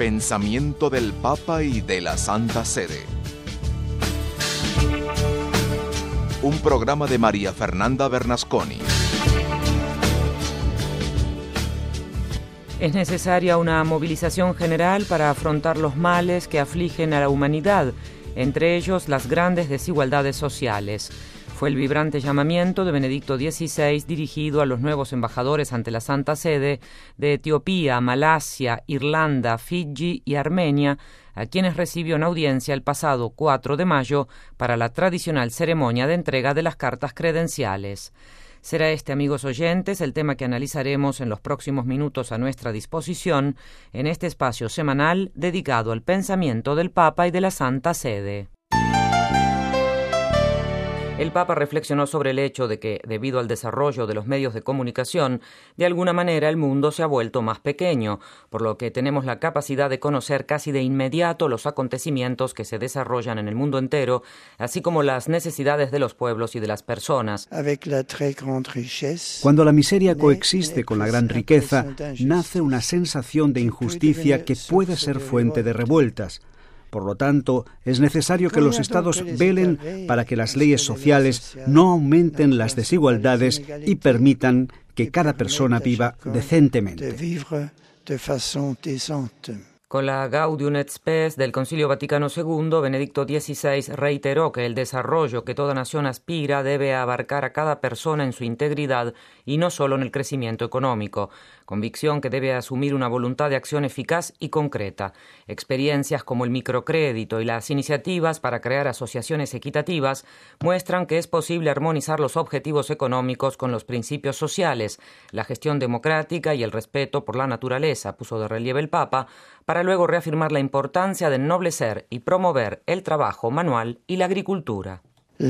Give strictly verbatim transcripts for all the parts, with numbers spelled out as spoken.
Pensamiento del Papa y de la Santa Sede. Un programa de María Fernanda Bernasconi. Es necesaria una movilización general para afrontar los males que afligen a la humanidad, entre ellos las grandes desigualdades sociales. Fue el vibrante llamamiento de Benedicto dieciséis dirigido a los nuevos embajadores ante la Santa Sede de Etiopía, Malasia, Irlanda, Fiji y Armenia, a quienes recibió en audiencia el pasado cuatro de mayo para la tradicional ceremonia de entrega de las cartas credenciales. Será este, amigos oyentes, el tema que analizaremos en los próximos minutos a nuestra disposición en este espacio semanal dedicado al pensamiento del Papa y de la Santa Sede. El Papa reflexionó sobre el hecho de que, debido al desarrollo de los medios de comunicación, de alguna manera el mundo se ha vuelto más pequeño, por lo que tenemos la capacidad de conocer casi de inmediato los acontecimientos que se desarrollan en el mundo entero, así como las necesidades de los pueblos y de las personas. Cuando la miseria coexiste con la gran riqueza, nace una sensación de injusticia que puede ser fuente de revueltas. Por lo tanto, es necesario que los Estados velen para que las leyes sociales no aumenten las desigualdades y permitan que cada persona viva decentemente. Con la Gaudium et Spes del Concilio Vaticano segundo, Benedicto dieciséis reiteró que el desarrollo que toda nación aspira debe abarcar a cada persona en su integridad y no solo en el crecimiento económico, convicción que debe asumir una voluntad de acción eficaz y concreta. Experiencias como el microcrédito y las iniciativas para crear asociaciones equitativas muestran que es posible armonizar los objetivos económicos con los principios sociales, la gestión democrática y el respeto por la naturaleza, puso de relieve el Papa, para luego reafirmar la importancia de ennoblecer y promover el trabajo manual y la agricultura.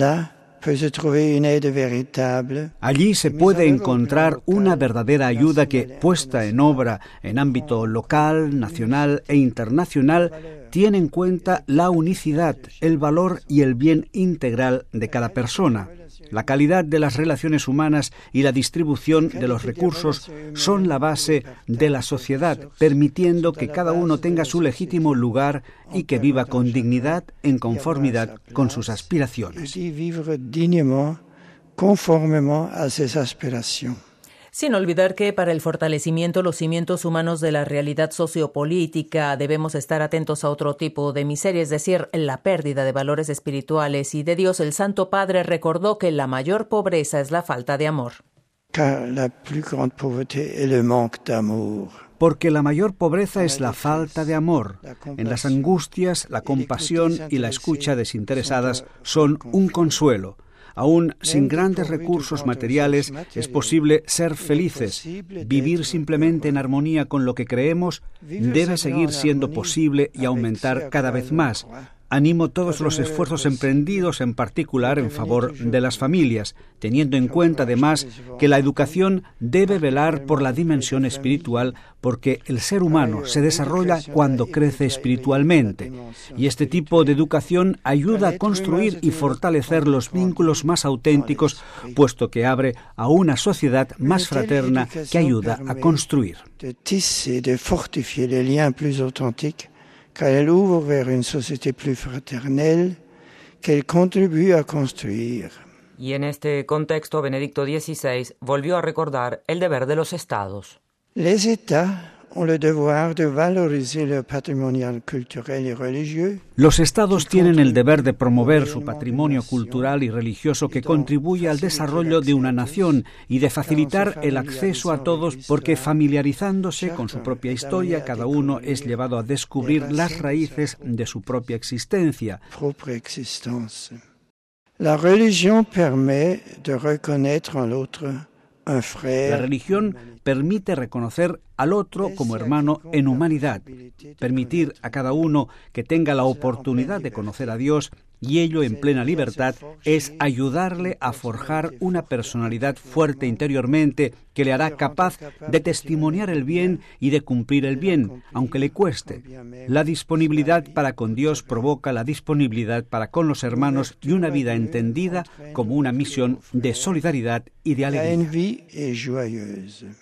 Allí se puede encontrar una verdadera ayuda que, puesta en obra en ámbito local, nacional e internacional, tiene en cuenta la unicidad, el valor y el bien integral de cada persona. La calidad de las relaciones humanas y la distribución de los recursos son la base de la sociedad, permitiendo que cada uno tenga su legítimo lugar y que viva con dignidad en conformidad con sus aspiraciones. Sin olvidar que para el fortalecimiento de los cimientos humanos de la realidad sociopolítica debemos estar atentos a otro tipo de miseria, es decir, la pérdida de valores espirituales y de Dios. El Santo Padre recordó que la mayor pobreza es la falta de amor. Porque la mayor pobreza es la falta de amor. En las angustias, la compasión y la escucha desinteresadas son un consuelo. Aún sin grandes recursos materiales es posible ser felices. Vivir simplemente en armonía con lo que creemos debe seguir siendo posible y aumentar cada vez más. Animo todos los esfuerzos emprendidos, en particular en favor de las familias, teniendo en cuenta además que la educación debe velar por la dimensión espiritual, porque el ser humano se desarrolla cuando crece espiritualmente, y este tipo de educación ayuda a construir y fortalecer los vínculos más auténticos, puesto que abre a una sociedad más fraterna que ayuda a construir. Qu'elle ouvre vers une société plus fraternelle, qu'elle contribue à construire. Y en este contexto, Benedicto dieciséis volvió a recordar el deber de los Estados. Les États ont le devoir de valoriser leur patrimoine culturel et religieux. Los Estados tienen el deber de promover su patrimonio cultural y religioso que contribuye al desarrollo de una nación y de facilitar el acceso a todos, porque familiarizándose con su propia historia, cada uno es llevado a descubrir las raíces de su propia existencia. La religión permet de reconnaître en l'autre un frère. La religión permite reconocer al otro como hermano en humanidad, permitir a cada uno que tenga la oportunidad de conocer a Dios, y ello en plena libertad, es ayudarle a forjar una personalidad fuerte interiormente que le hará capaz de testimoniar el bien y de cumplir el bien, aunque le cueste. La disponibilidad para con Dios provoca la disponibilidad para con los hermanos y una vida entendida como una misión de solidaridad y de alegría.